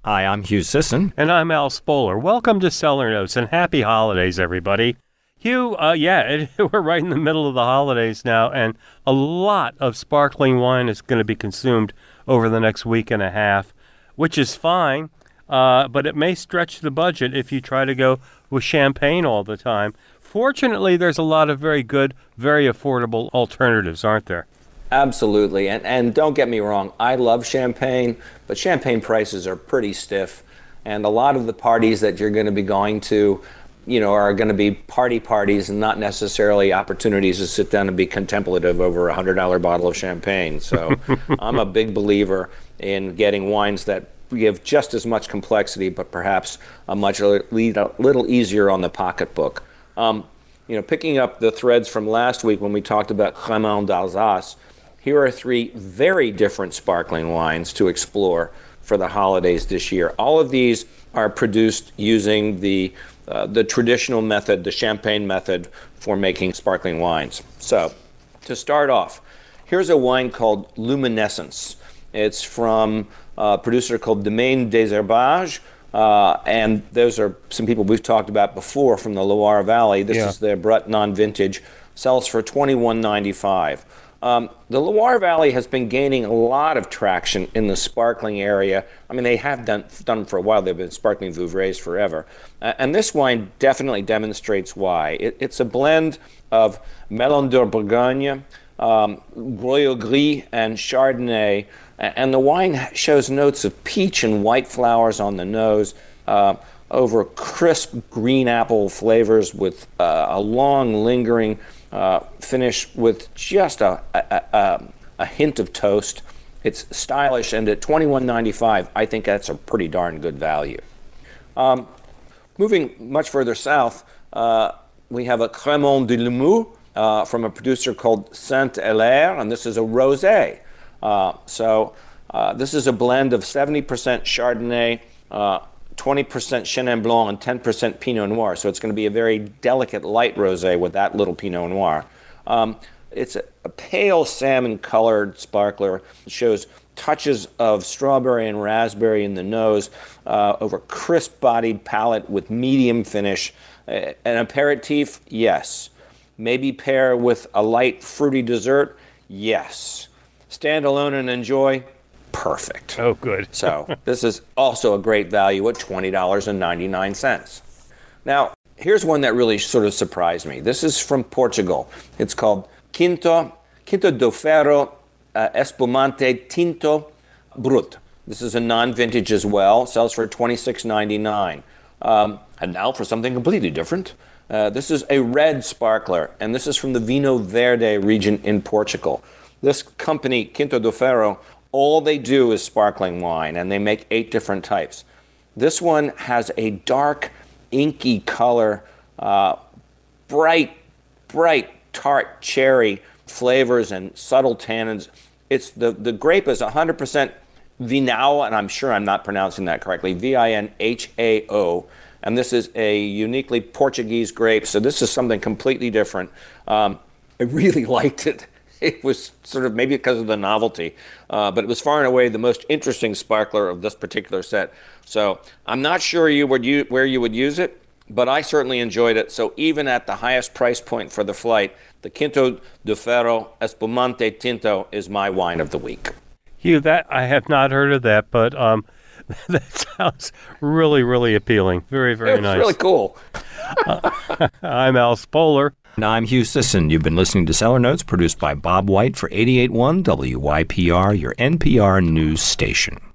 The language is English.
Hi, I'm Hugh Sisson. And I'm Al Spoler. Welcome to Cellar Notes, and happy holidays, everybody. Hugh, we're right in the middle of the holidays now, and a lot of sparkling wine is going to be consumed over the next week and a half, which is fine, but it may stretch the budget if you try to go with champagne all the time. Fortunately, there's a lot of very good, very affordable alternatives, aren't there? Absolutely. And don't get me wrong, I love champagne, but champagne prices are pretty stiff. And a lot of the parties that you're going to be going to, are going to be parties and not necessarily opportunities to sit down and be contemplative over a $100 bottle of champagne. So I'm a big believer in getting wines that give just as much complexity, but perhaps a little easier on the pocketbook. Picking up the threads from last week when we talked about Crémant d'Alsace, here are three very different sparkling wines to explore for the holidays this year. All of these are produced using the traditional method, the champagne method for making sparkling wines. So, to start off, here's a wine called Luminescence. It's from a producer called Domaine des Herbages, and those are some people we've talked about before from the Loire Valley. This is their Brut non-vintage, sells for $21.95. The Loire Valley has been gaining a lot of traction in the sparkling area. I mean, they have done for a while. They've been sparkling Vouvrays forever. And this wine definitely demonstrates why. It's a blend of Melon de Bourgogne, Royal Gris, and Chardonnay. And the wine shows notes of peach and white flowers on the nose, over crisp green apple flavors with a long, lingering finish with just a hint of toast. It's stylish, and at $21.95, I think that's a pretty darn good value. Moving much further south, we have a Crémant de Limoux from a producer called Saint-Hilaire, and this is a rosé. This is a blend of 70% Chardonnay, 20% Chenin Blanc, and 10% Pinot Noir. So it's going to be a very delicate light rosé with that little Pinot Noir. It's a pale salmon-colored sparkler. It shows touches of strawberry and raspberry in the nose, over crisp-bodied palate with medium finish. An aperitif, yes. Maybe pair with a light fruity dessert, yes. Stand alone and enjoy, perfect. Oh, good. So this is also a great value at $20.99. Now, here's one that really sort of surprised me. This is from Portugal. It's called Quinto do Ferro Espumante Tinto Brut. This is a non-vintage as well. Sells for $26.99. And now for something completely different. This is a red sparkler, and this is from the Vinho Verde region in Portugal. This company, Quinto do Ferro, all they do is sparkling wine, and they make 8 different types. This one has a dark, inky color, bright, tart cherry flavors and subtle tannins. It's the grape is 100% Vinhao, and I'm sure I'm not pronouncing that correctly, Vinhao, and this is a uniquely Portuguese grape, so this is something completely different. I really liked it. It was sort of maybe because of the novelty, but it was far and away the most interesting sparkler of this particular set. So I'm not sure where you would use it, but I certainly enjoyed it. So even at the highest price point for the flight, the Quinto do Ferro Espumante Tinto is my wine of the week. Hugh, that I have not heard of that, but that sounds really, really appealing. Very, very nice. It's really cool. I'm Al Spoler. And I'm Hugh Sisson. You've been listening to Cellar Notes, produced by Bob White for 88.1 WYPR, your NPR news station.